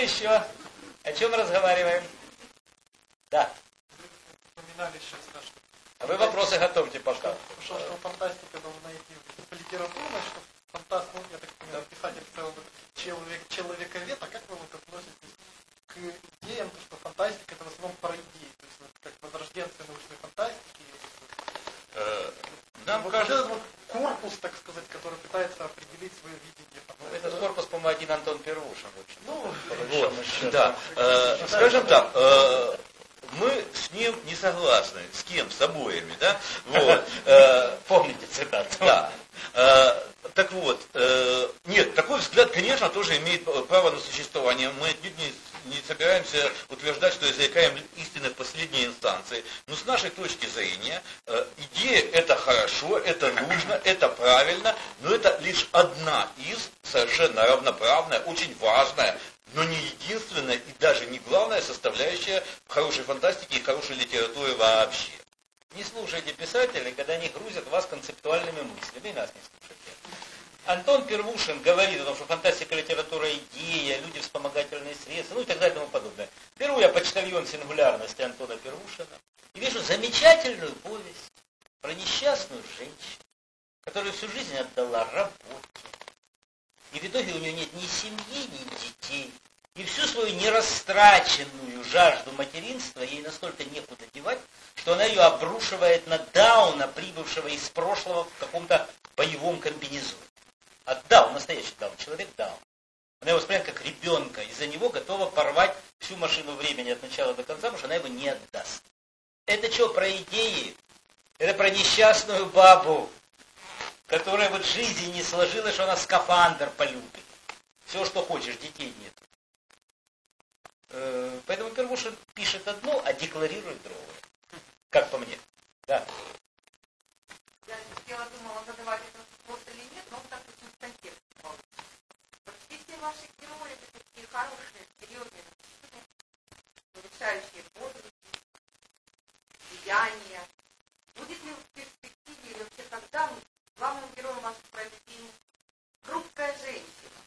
еще? О чем разговариваем? Да. Упоминали сейчас, да, что... А вы вопросы готовьте пока. Что фантастика должна идти по литературной, что фантаст, ну, я так понимаю, писатель в целом человековед, а как вы вот относитесь к идеям, что фантастика это в основном про идеи, то есть вот, как возрожденцы научной фантастики? Нам вот кажется... этот вот корпус, так сказать, который пытается определить свое видение фантастики. Этот корпус, по-моему, один Антон Первушин. Ну, вот. Да. Скажем так, мы с ним не согласны. С кем? С обоими, да? Вот. Помните цитату? Да. Так вот, нет, такой взгляд, конечно, тоже имеет право на существование. Мы не собираемся утверждать, что изрекаем истины в последней инстанции. Но с нашей точки зрения, идея это хорошо, это нужно, это правильно, но это лишь одна из совершенно равноправная, очень важная, но не единственная и даже не главная составляющая хорошей фантастики и хорошей литературы вообще. Не слушайте писателей, когда они грузят вас концептуальными мыслями, и нас не слушайте. Антон Первушин говорит о том, что фантастика, литература, идея, люди, вспомогательные средства, ну и так далее и тому подобное. Беру я почтальон сингулярности Антона Первушина и вижу замечательную повесть про несчастную женщину, которая всю жизнь отдала работе. И в итоге у нее нет ни семьи, ни детей. И всю свою нерастраченную жажду материнства ей настолько некуда девать, что она ее обрушивает на Дауна, прибывшего из прошлого в каком-то боевом комбинезоне. А Даун, настоящий Даун, человек Даун. Она его воспринимает как ребенка, из-за него готова порвать всю машину времени от начала до конца, потому что она его не отдаст. Это что, про идеи? Это про несчастную бабу, которая вот в жизни не сложилась, что она скафандр полюбит. Все, что хочешь, детей нет. Поэтому Первушин пишет одно, а декларирует другое. Как по мне. Да. Я думала, задавать этот вопрос или нет, но так очень в контексте получится. Почти все ваши герои это такие хорошие, серьезные, решающие подвиги, деяния. Будет ли в перспективе или вообще когда главным героем ваших произведений хрупкая женщина?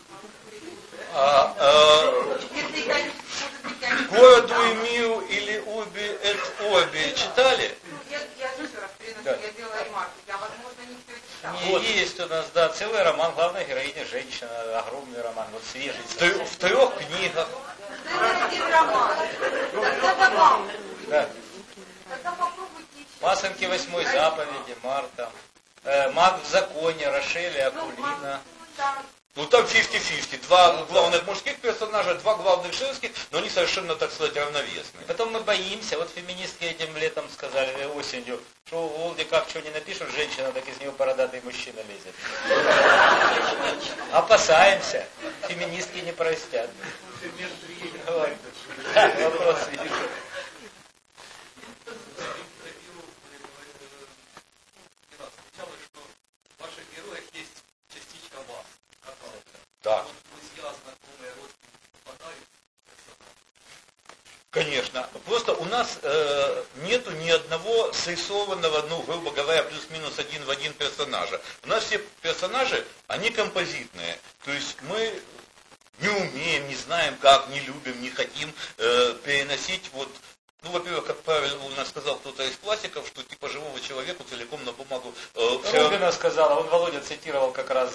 Городу и миру или Оби эт Оби читали? Я еще раз переношу, я делала ремарку. Я, возможно, не все читала. Вот. Есть у нас, да, целый роман, главная героиня женщина, огромный роман, вот свежий. В 3 книгах. Целый один роман. Тогда добавлю. Да. Тогда попробуйте еще. Пасынки 8 заповеди, Марта. Маг в законе, Рошель и Акулина. Ну там 50-50. 2 главных мужских персонажа, 2 главных женских, но они совершенно, так сказать, равновесные. Потом мы боимся, вот феминистки этим летом сказали, осенью, что в Волге как что не напишут, женщина, так из него бородатый мужчина лезет. Опасаемся. Феминистки не простят. Вопрос вижу. Да. Конечно. Просто у нас нету ни одного срисованного, ну, грубо говоря, плюс-минус один в один персонажа. У нас все персонажи, они композитные. То есть мы не умеем, не знаем как, не любим, не хотим переносить вот. Ну, во-первых, как правильно у нас сказал кто-то из классиков, что типа живого человека целиком на бумагу... Рубина сказала, он Володя цитировал как раз...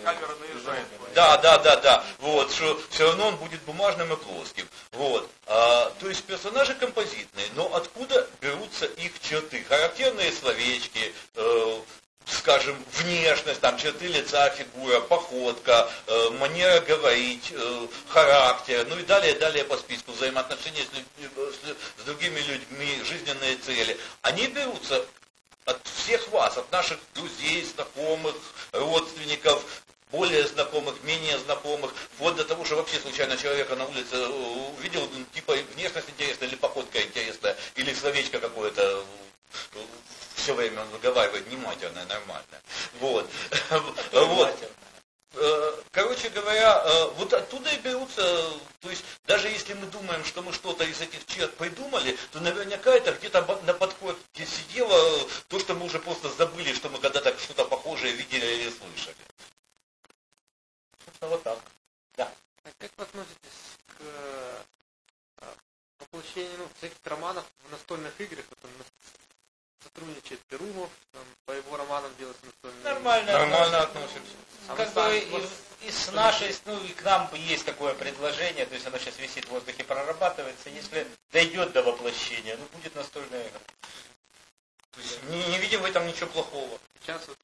Да. Вот, что все равно он будет бумажным и плоским. Вот. То есть персонажи композитные, но откуда берутся их черты? Характерные словечки, скажем, внешность, там, черты лица, фигура, походка, манера говорить, характер, ну и далее по списку, взаимоотношения с другими людьми, жизненные цели. Они берутся от всех вас, от наших друзей, знакомых, родственников, более знакомых, менее знакомых, вплоть до того, что вообще случайно человека на улице увидел, типа внешность интересная, или походка интересная, или словечко какое-то, все время он выговаривает нематерное, нормальное. Вот. Короче говоря, вот оттуда и берутся, то есть даже если мы думаем, что мы что-то из этих черт придумали, то наверняка это где-то на подходе сидело то, что мы уже просто забыли, что мы когда-то что-то похожее видели или слышали. Собственно, вот так. Да. А как вы относитесь к всяких романов в настольных играх, вот он сотрудничает Перумов, там, по его романам делается настольные Нормально относится. Как бы и с нашей, ну и к нам есть такое предложение, то есть оно сейчас висит в воздухе, прорабатывается, если дойдет до воплощения, ну будет настольная игра. То есть не видим в этом ничего плохого. Сейчас вот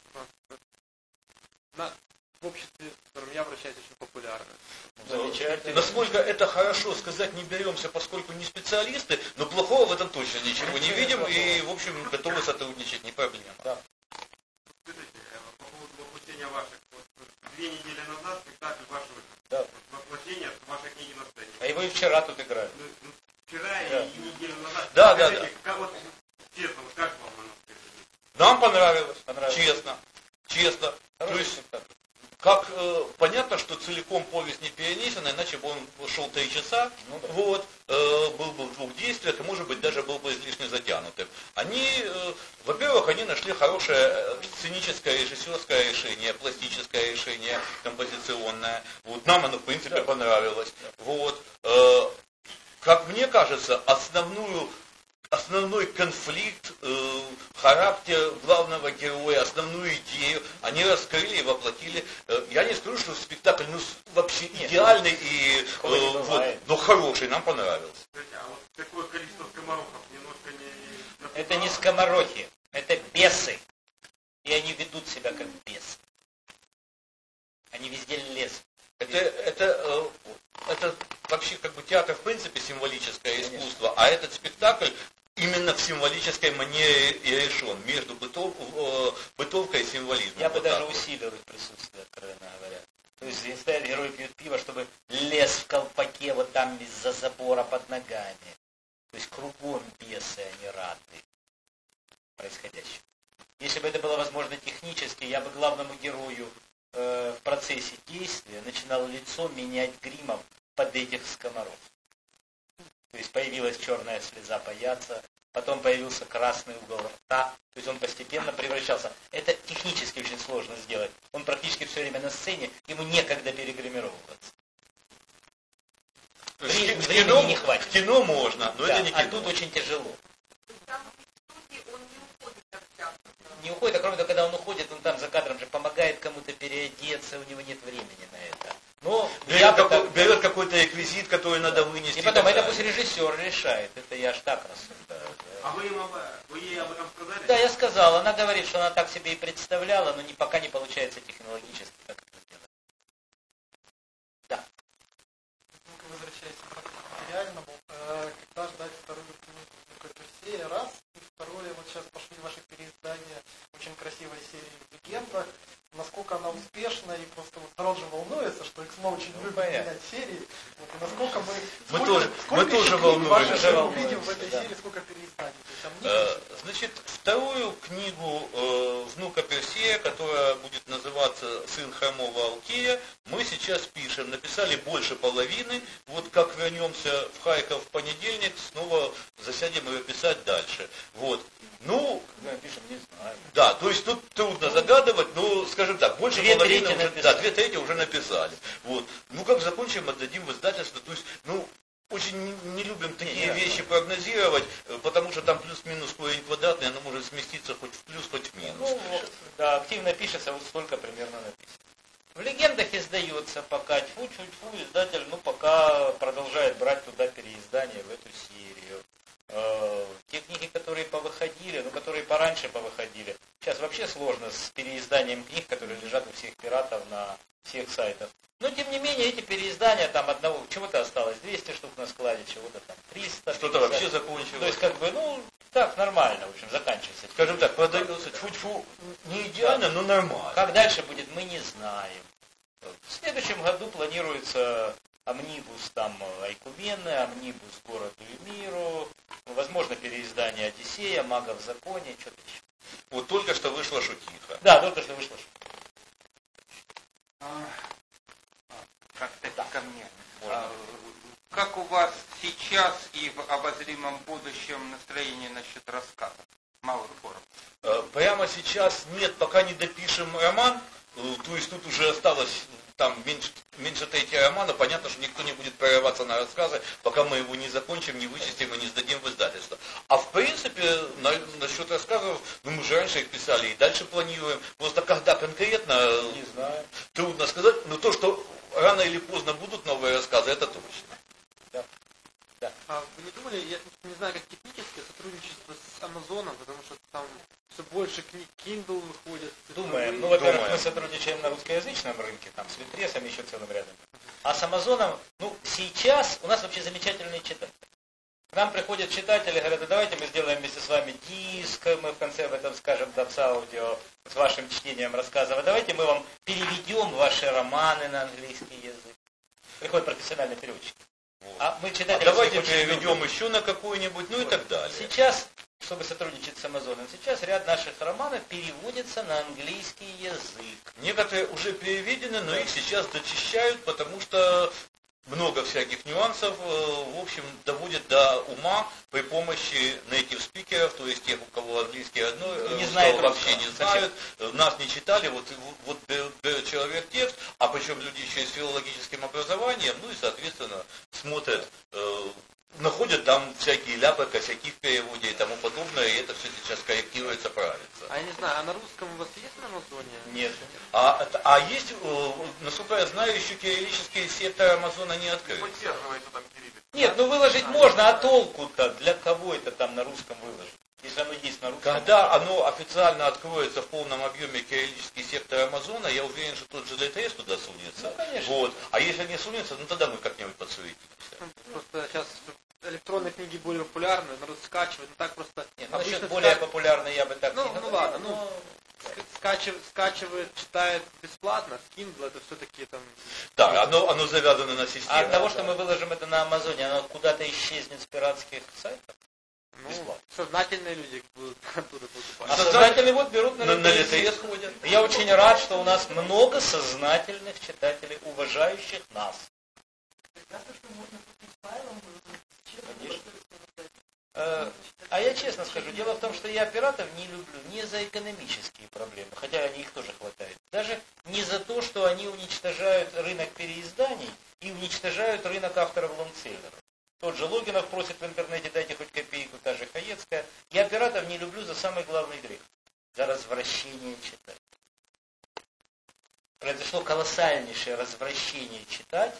в обществе, в котором я вращаюсь, очень популярно. Замечательно. Насколько это хорошо сказать не беремся, поскольку не специалисты, но плохого в этом точно ничего не видим и, в общем, готовы сотрудничать, не проблема. Да. Скажите, по поводу воплощения ваших, вот 2 недели назад спектакль вашего воплощения вашей книги на сцене. А его и вчера тут играли. Вчера и неделю назад. Да. Как, вот, честно, вот как вам оно? Нам понравилось. Честно. То есть, как понятно, что целиком повесть не перенесена, иначе бы он шел 3 часа, был бы в 2 действиях, и, может быть, даже был бы излишне затянутым. Во-первых, они нашли хорошее сценическое, режиссерское решение, пластическое решение, композиционное. Вот, нам оно, в принципе, понравилось. Вот. Как мне кажется, основной конфликт, характер главного героя, основную идею они раскрыли и воплотили. Я не скажу, что спектакль вообще идеальный и но хороший, нам понравился. А вот такое количество скоморохов немножко не... Это не скоморохи, это бесы. И они ведут себя как бесы. Они везде лезут. Это вообще как бы театр в принципе символическое искусство, а этот спектакль именно в символической манере и решен, между бытовкой и символизмом. Я бы даже усилил их присутствие, откровенно говоря. То есть здесь стоят герои пьют пиво, чтобы лез в колпаке вот там из-за забора под ногами. То есть кругом бесы, они рады происходящему. Если бы это было возможно технически, я бы главному герою в процессе действия начинал лицо менять гримом под этих скоморов. То есть появилась черная слеза паяца, потом появился красный угол рта, то есть он постепенно превращался. Это технически очень сложно сделать. Он практически все время на сцене, ему некогда перегримировываться. Времени не хватит. В кино можно, но это не кино. А тут очень тяжело. Там в студии он не уходит так часто. Не уходит, а кроме того, когда он уходит, он там за кадром же помогает кому-то переодеться, у него нет времени на это. Но берет какой-то реквизит, который надо вынести. И потом, это пусть режиссер решает, это я аж так рассуждаю. А вы ей об этом сказали? Да, я сказал, она говорит, что она так себе и представляла, но пока не получается технологически, как это сделать. Да. Возвращаясь к материальному, когда ждать вторую книгу Персея, раз, и второе, вот сейчас пошли ваши переиздания очень красивой серии «Легенда», насколько она успешна, и просто вот народ же волнуется, что X-Но очень любит менять серии, вот, и насколько мы тоже волнуемся, увидим в этой серии, сколько переизданий. Значит, вторую книгу внука Персея, которая будет называться «Сын хромого Алтея», мы сейчас пишем, написали больше половины, вот как вернемся в Харьков в понедельник, снова засядем ее писать дальше. Вот. Ну, пишем, не знаю. Да, то есть тут трудно загадывать, но, скажем так, больше половины уже, да, 2/3 уже написали. Вот. Ну, как закончим, отдадим в издательство. То есть, очень не любим такие вещи прогнозировать, потому что там плюс-минус корень квадратный, оно может сместиться хоть в плюс, хоть в минус. Да, активно пишется, вот столько примерно написано. В «Легендах» издается пока, тьфу-тьфу-тьфу, издатель, пока продолжает брать туда переиздания в эту серию. Те книги, которые повыходили, которые пораньше повыходили, сейчас вообще сложно с переизданием книг, которые лежат у всех пиратов на всех сайтах. Но, тем не менее, эти переиздания, там одного, чего-то осталось 200 штук на складе, чего-то там 300. Что-то вообще закончилось. То есть, как бы, так, нормально, в общем, заканчивается. Скажем так, продается тьфу-тьфу, не идеально, но нормально. Как дальше будет, мы не знаем. В следующем году планируется амнибус там Айкумены, амнибус Городу и миру, возможно, переиздание Одиссея, Мага в законе, что-то еще. Вот только что вышла Шутиха. Да, только что вышла Шутиха. Как-то ко мне. Как у вас сейчас и в обозримом будущем настроение насчет рассказов малых форм? Прямо сейчас нет, пока не допишем роман, то есть тут уже осталось там меньше 1/3 романа, понятно, что никто не будет прорываться на рассказы, пока мы его не закончим, не вычистим и не сдадим в издательство. написали, и дальше планируем. Просто когда конкретно, Не знаю. трудно сказать, но то, что рано или поздно будут новые рассказы, это точно. А вы не думали, я не знаю, как техническое сотрудничество с Амазоном, потому что там все больше книг Kindle выходит. Думаем. Ну, во-первых, мы сотрудничаем на русскоязычном рынке, там, с Литресом, еще целым рядом. А с Амазоном, ну, сейчас у нас вообще замечательные читатели. К нам приходят читатели, говорят, давайте мы сделаем вместе с вами диск, мы в конце в этом скажем там с аудио, с вашим чтением рассказов, а давайте мы вам переведем ваши романы на английский язык. Приходят профессиональные переводчики. Вот. А мы читатели Давайте переведем еще на какую-нибудь, ну и так далее. Сейчас, чтобы сотрудничать с Амазоном, сейчас ряд наших романов переводится на английский язык. Некоторые уже переведены, но их сейчас дочищают, потому что много всяких нюансов, в общем, доводят до ума при помощи native спикеров, то есть тех, у кого английский родной, не знают вообще не знают, нас не читали, вот берет человек текст, а причем люди еще и с филологическим образованием, ну и, соответственно, смотрят, находят там всякие ляпы, косяки в переводе и тому подобное, и это все сейчас корректируется, правится. А я не знаю, а на русском у вас есть на Амазоне? Нет. А есть, насколько я знаю, еще кириллические секторы Амазона не открыты. Нет, ну выложить можно, а толку-то для кого это там на русском выложить? Если оно есть на русском. Когда оно официально откроется в полном объеме кириллический сектор Амазона, я уверен, что тот же Литрес туда сунется. Ну, конечно. Вот. А если не сунется, ну тогда мы как-нибудь подсуетимся. Просто сейчас электронные книги более популярны, народ скачивает, но так просто... Нет, насчет более популярной я бы так не говорил. Ну ладно, скачивает, читает бесплатно, с Kindle это все-таки там... Да, оно завязано на систему. А от того, что мы выложим это на Амазоне, оно куда-то исчезнет с пиратских сайтов? Ну, сознательные люди будут оттуда покупать. А сознательные вот берут на Литрес ходят. Я очень рад, что у нас много сознательных читателей, уважающих нас. А я честно скажу, дело в том, что я пиратов не люблю не за экономические проблемы, хотя они их тоже хватает. Даже не за то, что они уничтожают рынок переизданий и уничтожают рынок авторов лонгселлеров. Тот же Логинов просит в интернете, дайте хоть копейку, та же Хаецкая. Я пиратов не люблю за самый главный грех. За развращение читателя. Произошло колоссальнейшее развращение читателя.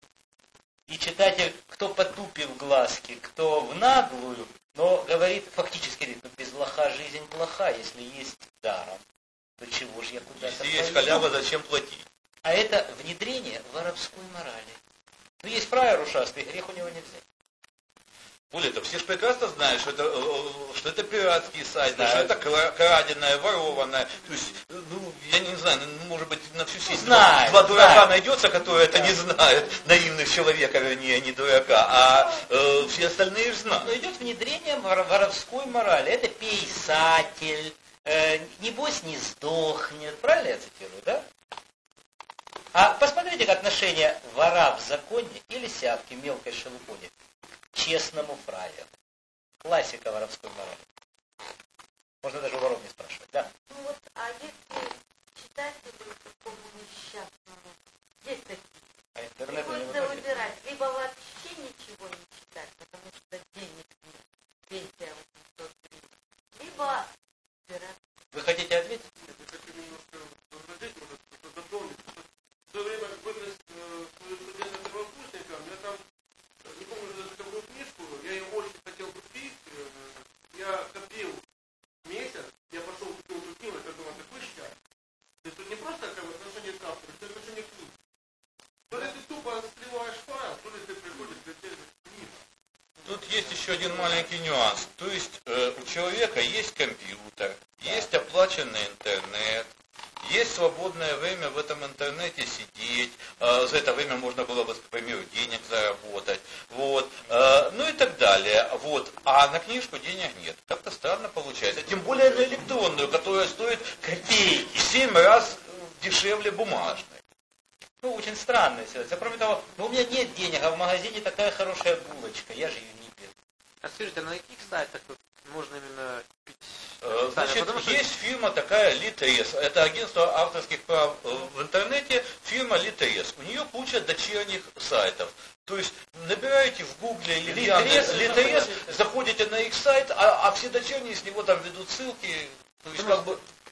И читатель, кто потупив глазки, кто в наглую, но говорит, фактически говорит, ну без лоха жизнь плоха, если есть даром, то чего же я куда-то Если есть халява, зачем платить? А это внедрение воровской морали. Ну есть фраер ушастый, грех у него нельзя. Более того, все же прекрасно знают, что это пиратские сайты, что это краденое, ворованное. То есть, ну, я не знаю, может быть, на всю сеть два дурака найдется, которые это не знают, наивных человека, вернее, не дурака, а все остальные же знают. Но идет внедрение воровской морали. Это писатель, небось не сдохнет, правильно я цитирую, да? А посмотрите, как отношение вора в законе или сявки мелкой шелупони к честному фраеру. Классика воровской морали. Можно даже у воров не спрашивать, да? Ну вот, а если читателю такому несчастному, есть такие, А интернет не приходится выбирать, либо вообще ничего не читать, потому что денег нет, пенсия 800 гривен, либо выбирать. Вы хотите ответить? Я хочу немножко возразить, может, что-то дополнить. В свое время бытность студентом первокурсником, я там, не помню даже какую книжку, я ее очень хотел купить, я копил месяц, я пошел купил эту книгу, это было такой счастье. То есть тут не просто как бы отношение к автору, это отношение к книге. То ли ты тупо сливаешь файл, то ли ты приходишь для тебя книга. Тут есть еще один маленький нюанс. То есть у человека есть компьютер, есть оплаченный интернет, есть свободное время в этом интернете сидеть, за это время можно было бы, к примеру, денег заработать, вот, ну и так далее. Вот. А на книжку денег нет. Как-то странно получается. Тем более на электронную, которая стоит копейки, 7 раз дешевле бумажной. Ну, очень странная ситуация. Кроме того, у меня нет денег, а в магазине такая хорошая булочка, я же ее не пил. А скажите, на каких сайтах можно именно купить? Значит, есть фирма такая Литрес. Это агентство авторских прав в интернете, фирма Литрес. У нее куча дочерних сайтов. То есть набираете в Гугле или в Яндексе Литрес, заходите на их сайт, а все дочерние с него там ведут ссылки. То есть как бы...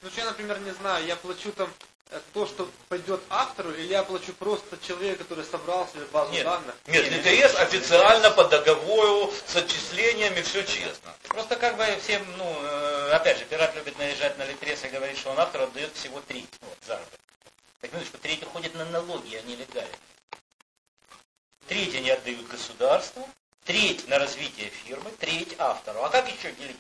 Ну, что я, например, не знаю, я плачу там то, что пойдет автору, или я плачу просто человеку, который собрал себе базу данных? Нет, ЛТС официально по договору с отчислениями, все честно. Просто как бы всем, опять же, пират любит наезжать на Литрес и говорить, что он автору отдает всего треть заработка. Так минуточку, треть уходит на налоги, а не легально. Треть они отдают государству, треть на развитие фирмы, треть автору. А как еще делить?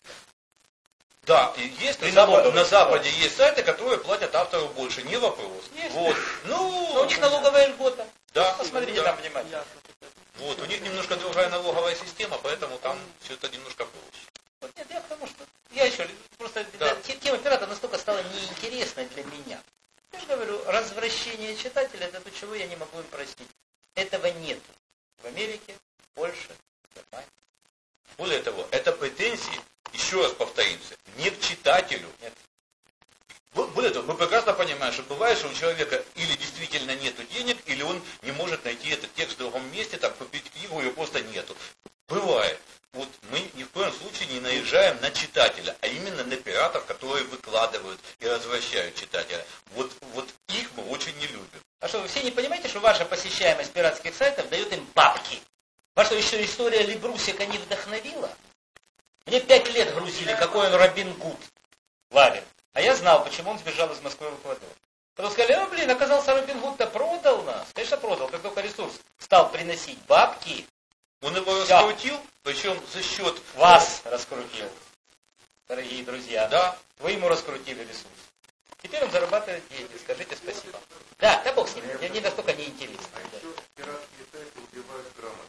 Да, и есть на Западе есть сайты, которые платят автору больше, не вопрос. Есть. Вот. Но у них налоговая льгота. Да. Посмотрите да. там внимательно. Вот, у них немножко другая налоговая система, поэтому там все это немножко проще. Вот нет, я потому что я еще просто тема пирата настолько стала неинтересной для меня. Я же говорю, развращение читателя, это то, чего я не могу им простить. Этого нет в Америке, в Польше, в Германии. Более того, это претензии, еще раз повторимся, не к читателю. Нет. Более того, мы прекрасно понимаем, что бывает, что у человека или действительно нет денег, или он не может найти этот текст в другом месте, там купить книгу, ее просто нету. Бывает. Вот мы ни в коем случае не наезжаем на читателя, а именно на пиратов, которые выкладывают и развращают читателя. Вот их мы очень не любим. А что, вы все не понимаете, что ваша посещаемость пиратских сайтов дает им бабки? Вас что, еще история Либрусика не вдохновила? Мне 5 лет грузили, какой он Робин Гуд Лавин. А я знал, почему он сбежал из Москвы в Эквадор. Потом сказали, оказался Робин Гуд-то продал нас. Конечно, продал, как только ресурс стал приносить бабки. Он его раскрутил, причем за счет... Вас раскрутил, дорогие друзья. Да. Вы ему раскрутили ресурс. Теперь он зарабатывает деньги. Скажите спасибо. Да бог с ним. Мне настолько неинтересно. Пиратские сайты убивают грамотно.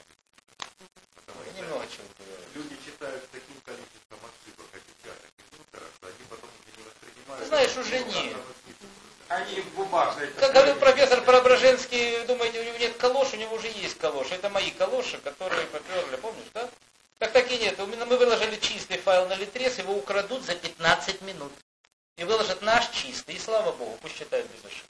Я немного чего говорю. Люди читают с таким количеством ошибок о печатах и функторах, что они потом уже не воспринимают. Ты знаешь, уже нет. Они в бумажной. Как говорил профессор Преображенский, думаете, у него нет калош, у него уже есть калош. Это мои калоши, которые поперли, помнишь, да? Так и нет. Мы выложили чистый файл на Литрес, его украдут за 15 минут. И выложат наш чистый, и слава богу, пусть читают без ошибок.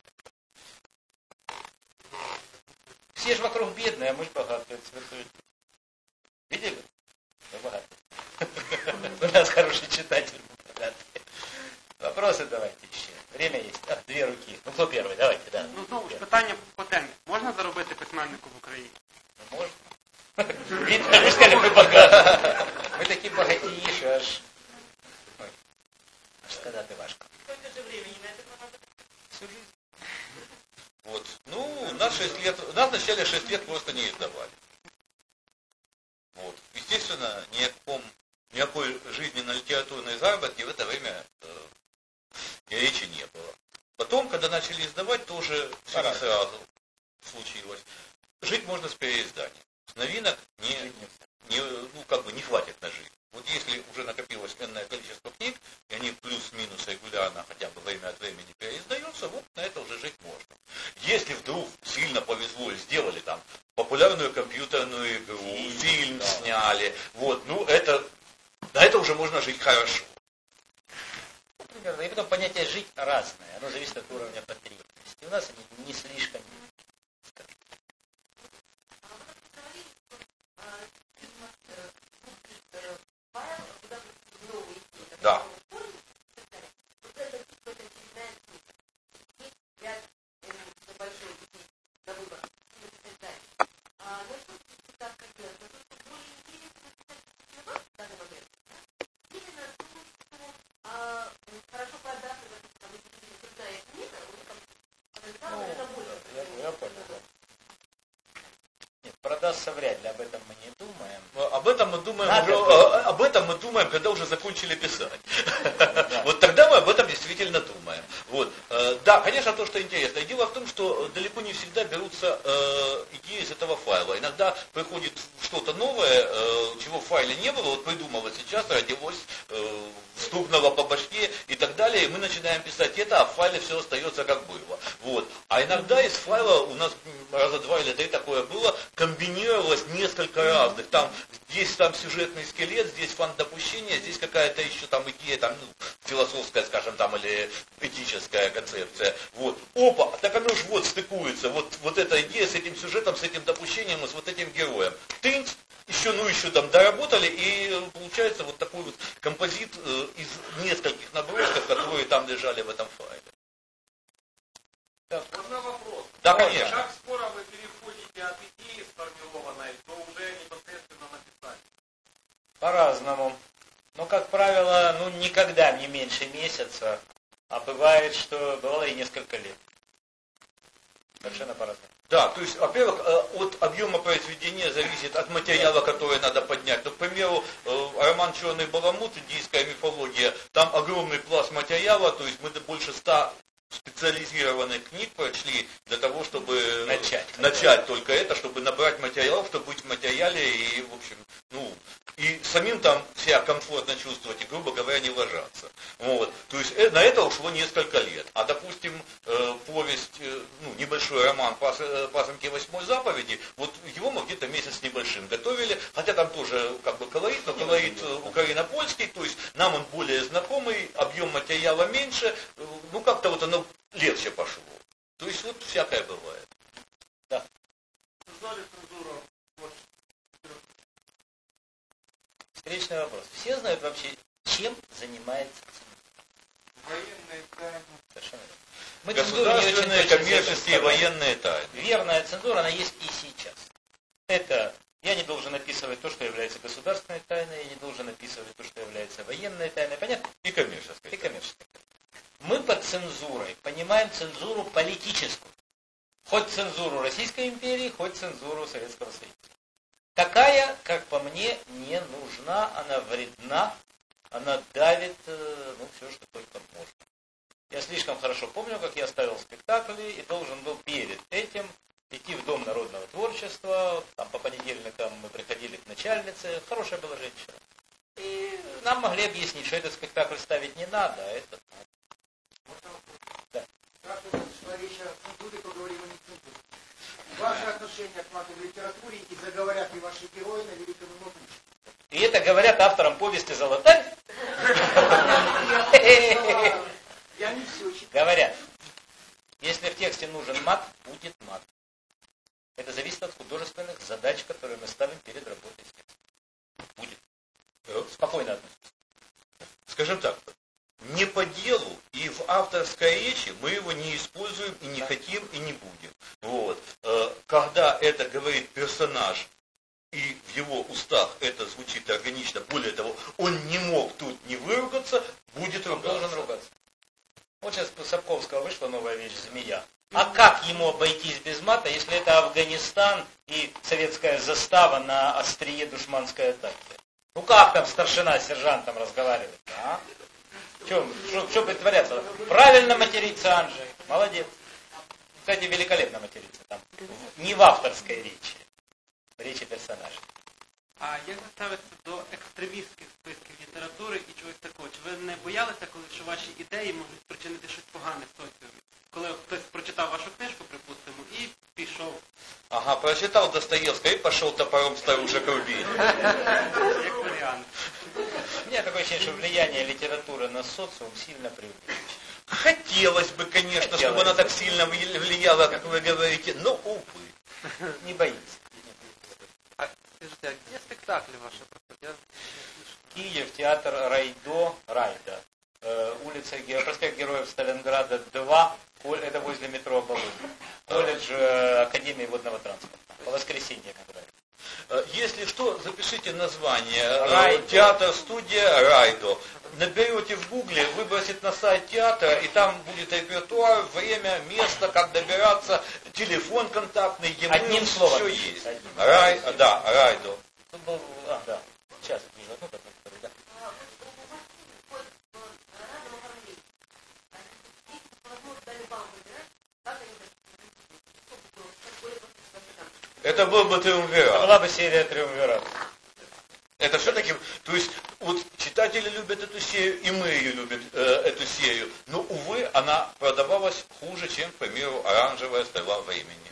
Все же вокруг бедные, а мы же богатые, цветут. Видели? Мы богатые. У нас хороший читатель, мы богатые. Вопросы давайте еще. Время есть. 2 руки. Кто первый? Давайте, да. Знову ж питання по темі. Можна заробити письменнику в Україні? Можно. Видно, вы сказали, мы богаты. Мы такие богатейшие, аж сказати важко. Сколько же времени на это понадобится? Всю жизнь. Вот. Нас 6 лет, нас вначале 6 лет просто не издавали. Вот. Естественно, никакой жизненно-литературной заработки в это время и речи не было. Потом, когда начали издавать, тоже все не сразу случилось. Жить можно с переизданием. С новинок не хватит на жизнь. Вот если уже накопилось энное количество книг, и они плюс-минус регулярно хотя бы время от времени переиздаются, вот на это уже жить можно. Если вдруг сильно повезло и сделали там популярную компьютерную игру, фильм сняли, вот, на это уже можно жить хорошо. Примерно. И потом понятие жить разное. Оно зависит от уровня потребности. У нас они не слишком. Да. Продастся вряд ли, об этом мы не думаем. Об этом мы думаем, когда уже закончили писать. Вот тогда мы об этом действительно думаем. Вот. Да, конечно, то, что интересно. И дело в том, что далеко не всегда берутся идеи из этого файла. Иногда приходит что-то новое, чего в файле не было, вот придумала сейчас, родилось, стукнуло по башке и так далее. И мы начинаем писать это, а в файле все остается как было. Вот. А иногда из файла, у нас раза 2 или 3 такое было, комбинировалось несколько разных. Здесь сюжетный скелет, здесь фан допущения, здесь какая-то еще там идея, философская, скажем, или этическая концепция. Вот. Опа, так оно же вот стыкуется. Вот эта идея с этим сюжетом, с этим допущением, с вот этим героем. Тынц, еще там доработали, и получается вот такой вот композит из нескольких набросков, которые там лежали в этом файле. Можно вопрос? Да, конечно. Как скоро вы переходите от идеи сформированной до уже непосредственно написания? По-разному. Но, как правило, никогда не меньше месяца, а бывает, что бывало и несколько лет. Совершенно по-разному. Да, то есть, во-первых, от объема произведения зависит от материала, который надо поднять. Ну, к примеру, роман «Черный баламут», индийская мифология, там огромный пласт материала, то есть мы больше 100 специализированных книг прочли для того, чтобы начать только это, чтобы набрать материалов, чтобы быть в материале и, в общем, и самим там себя комфортно чувствовать и, грубо говоря, не ложаться. Вот. То есть на это ушло несколько лет. А, допустим, повесть, небольшой роман «Пасынки 8 заповеди», вот его мы где-то месяц с небольшим готовили, хотя там тоже как бы колорит, но колорит украино-польский, то есть нам он более знакомый, объем материала меньше, как-то вот оно легче пошло. То есть вот всякое бывает. Да. Встречный вопрос. Все знают вообще, чем занимается цензура? Военные тайны. Совершенно верно. Государственные, коммерческие, военные тайны. Верная цензура, она есть и сейчас. Это я не должен описывать то, что является государственной тайной, я не должен описывать то, что является военной тайной. Понятно? И коммерческой. И коммерческой. Мы под цензурой понимаем цензуру политическую. Хоть цензуру Российской империи, хоть цензуру Советского Союза. Такая, как по мне, не нужна, она вредна, она давит, все, что только можно. Я слишком хорошо помню, как я ставил спектакли и должен был перед этим идти в Дом народного творчества, там по понедельникам мы приходили к начальнице, хорошая была женщина. И нам могли объяснить, что этот спектакль ставить не надо, а этот надо. Да. Ваше отношение к матовой литературе и заговорят ли ваши герои на великом мове? И это говорят авторам повести «Золотарь»? Я не все читаю. Говорят, если в тексте нужен мат, будет мат. Это зависит от художественных задач, которые мы ставим перед работой с текстом. Будет. Спокойно относиться. Скажем так, не по делу и в авторской речи мы его не используем и не хотим и не будем. Вот. Когда это говорит персонаж, и в его устах это звучит органично, более того, он не мог тут не выругаться, будет ругаться. Должен ругаться. Вот сейчас у Сапковского вышла новая вещь «Змея». А как ему обойтись без мата, если это Афганистан и советская застава на острие душманской атаки? Как там старшина с сержантом разговаривает? А? Что притворяться? Правильно материться, Анжей. Молодец. Кстати, великолепно материться там. Не в авторской речи. В речі персонажа. А як ви ставитеся до екстремістських списків літератури і чогось такого? Чи ви не боялися, що ваші ідеї можуть спричинити щось погане в соціумі? Коли хтось прочитав вашу книжку, припустимо, і пішов. Ага, прочитал Достоевского и пошел топором старушек рубить. Як варіант. У меня такое ощущение, что влияние литературы на социум сильно преувеличено. Хотелось бы, конечно, чтобы она так сильно влияла, как вы говорите, но, увы. Не боится. Скажите, а где спектакли ваши проходят? Киев, театр Райда. Улица, проспект Героев Сталинграда 2, это возле метро Оболонь. Колледж Академии водного транспорта. По воскресеньям играет. Если что, запишите название. Театр-студия Райдо. Наберете в гугле, выбросит на сайт театра, и там будет репертуар, время, место, как добираться, телефон контактный, ему одним словом, все есть. Райдо. Тут был, да, сейчас вижу одну, которую, да. Это был бы триумвират. Это была бы серия триумвират. Это все-таки, то есть, вот читатели любят эту серию, и мы ее любим, эту серию. Но, увы, она продавалась хуже, чем, к примеру, «Оранжевая стрела времени».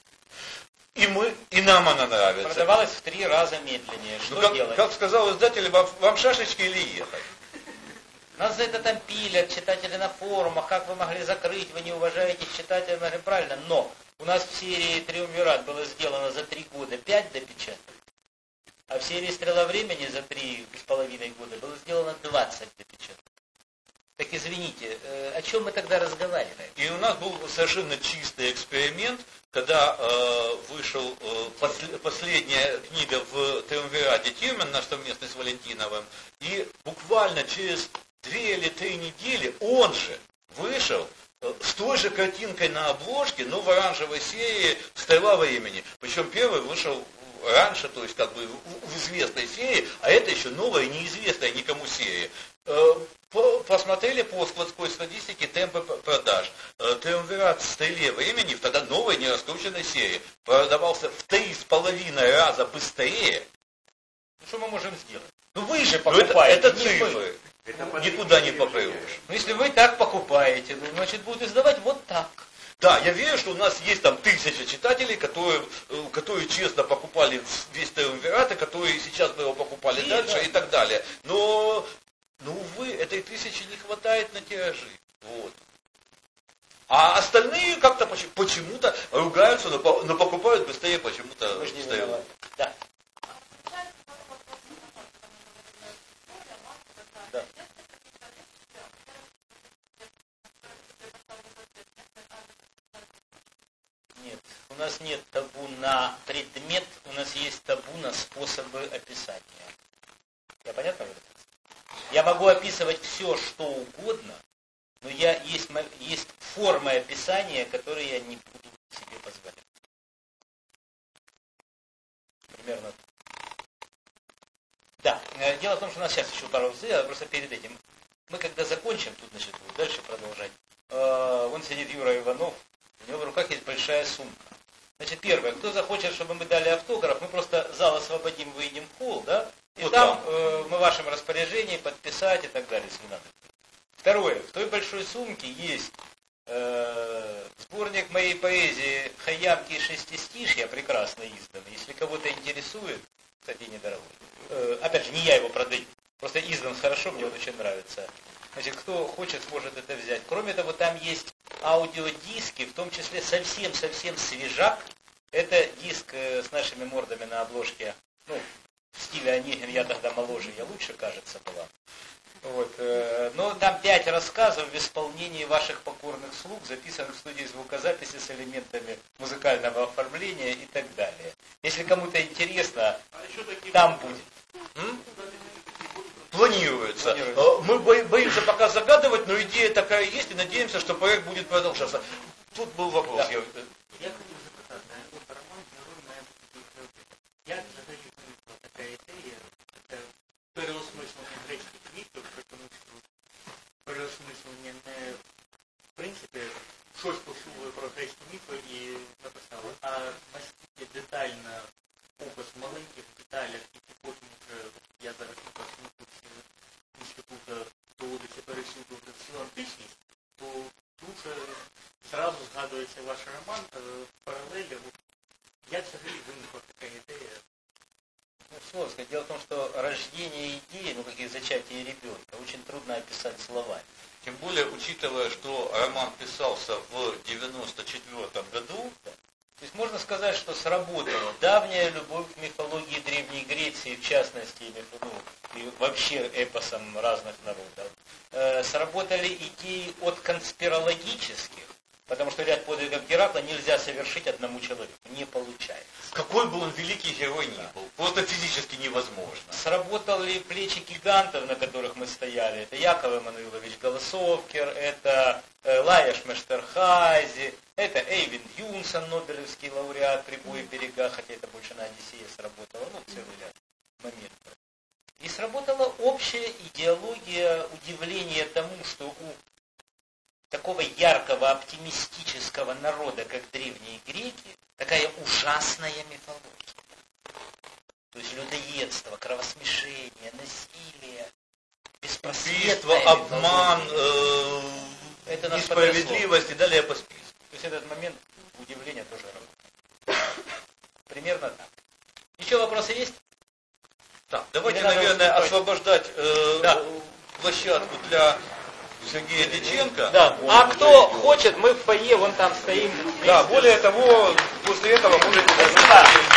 И нам она нравится. Продавалась в 3 раза медленнее. Что делать? Как сказал издатель, вам шашечки или ехать? Нас за это там пилят, читатели на форумах, как вы могли закрыть, вы не уважаете читателей, мы говорим, правильно, но у нас в серии «Триумвират» было сделано за 3 года 5 допечаток, а в серии «Стрела времени» за 3,5 года было сделано 20 допечаток. Так из извините, о чем мы тогда разговариваем? И у нас был совершенно чистый эксперимент, когда вышел последняя книга в Триумвирате Тирман, наш совместный с Валентиновым, и буквально через 2 или 3 недели он же вышел с той же картинкой на обложке, но в оранжевой серии «Стрела времени». Причем первый вышел раньше, то есть как бы в известной серии, а это еще новая, неизвестная никому серия. Посмотрели по складской статистике темпы продаж. Триумвират «Стреле времени» в тогда новой нераскрученной серии продавался в 3,5 раза быстрее. Ну что мы можем сделать? Ну вы же покупаете. Это цифры. Никуда не попрешь. Ну если вы так покупаете, ну, значит будут издавать вот так. Да, я верю, что у нас есть там 1000 читателей, которые честно покупали весь Триумвират, и которые сейчас бы его покупали дальше и так далее. Но, увы, этой 1000 не хватает на тиражи. Вот. А остальные как-то почему-то ругаются, но покупают быстрее почему-то. Быстрее. Да. У нас нет табу на предмет, у нас есть табу на способы описания. Я понятно говорю? Я могу описывать все, что угодно, но есть формы описания, которые я не буду себе позволять. Примерно. Да, дело в том, что у нас сейчас еще пару взглядов, просто перед этим. Мы когда закончим, тут, значит, будем дальше продолжать. Вон сидит Юра Иванов, у него в руках есть большая сумка. Значит, первое, кто захочет, чтобы мы дали автограф, мы просто зал освободим, выйдем в холл, да? И вот там мы в вашем распоряжении подписать и так далее, если надо. Второе, в той большой сумке есть сборник моей поэзии «Хайямки и шестистишья», прекрасно изданный. Если кого-то интересует, кстати, недорогой. Опять же, не я его продаю, просто издан хорошо, мне он очень нравится. Значит, кто хочет, сможет это взять. Кроме того, там есть аудиодиски, в том числе совсем свежак. Это диск с нашими мордами на обложке, ну, в стиле Онегин, я тогда моложе, я лучше, кажется, была. Вот. Но там 5 рассказов в исполнении ваших покорных слуг, записанных в студии звукозаписи с элементами музыкального оформления и так далее. Если кому-то интересно, там будет. Планируется. Мы боимся пока загадывать, но идея такая есть, и надеемся, что проект будет продолжаться. Тут был вопрос. Да. Я хотів запитати, от роман «Герой має бути героєм». Як взагалі виникла така ідея, таке переосмислення грецьких міфів, тому що переосмислення не, в принципі, щось почули про грецькі міфи і написали, а настільки детально опис в маленьких деталях, які потім вже, я зараз на першому курсі інституту доводиться пересвідувати всю античність, то дуже зразу згадується ваш роман в паралелі. Як взагалі виникла така ідея? Ну, сложно сказать. Дело в том, что рождение идеи, как и зачатие ребенка, очень трудно описать словами. Тем более, учитывая, что роман писался в 94 году, то есть можно сказать, что сработала давняя любовь к мифологии Древней Греции, в частности, и вообще эпосам разных народов. Сработали идеи от конспирологических, потому что ряд подвигов Геракла нельзя совершить одному человеку. Не получается. Какой бы он великий герой ни был, просто физически невозможно. Сработали плечи гигантов, на которых мы стояли. Это Яков Эммануилович Голосовкер, это Лаеш Мештерхази, это Эйвин Юнсон, Нобелевский лауреат «Прибой берега», хотя это больше на Одиссее сработало, целый ряд моментов. И сработала общая идеология удивления тому, что у такого яркого, оптимистического народа, как древние греки, такая ужасная мифология. То есть людоедство, кровосмешение, насилие, беспросветное, обман, несправедливость и далее по списку. То есть этот момент удивления тоже работает. Примерно так. Еще вопросы есть? Так, давайте, наверное, освобождать площадку для Сергея Дьяченко. Да. А кто хочет, мы в фойе, вон там стоим. Да, более того, после этого можете...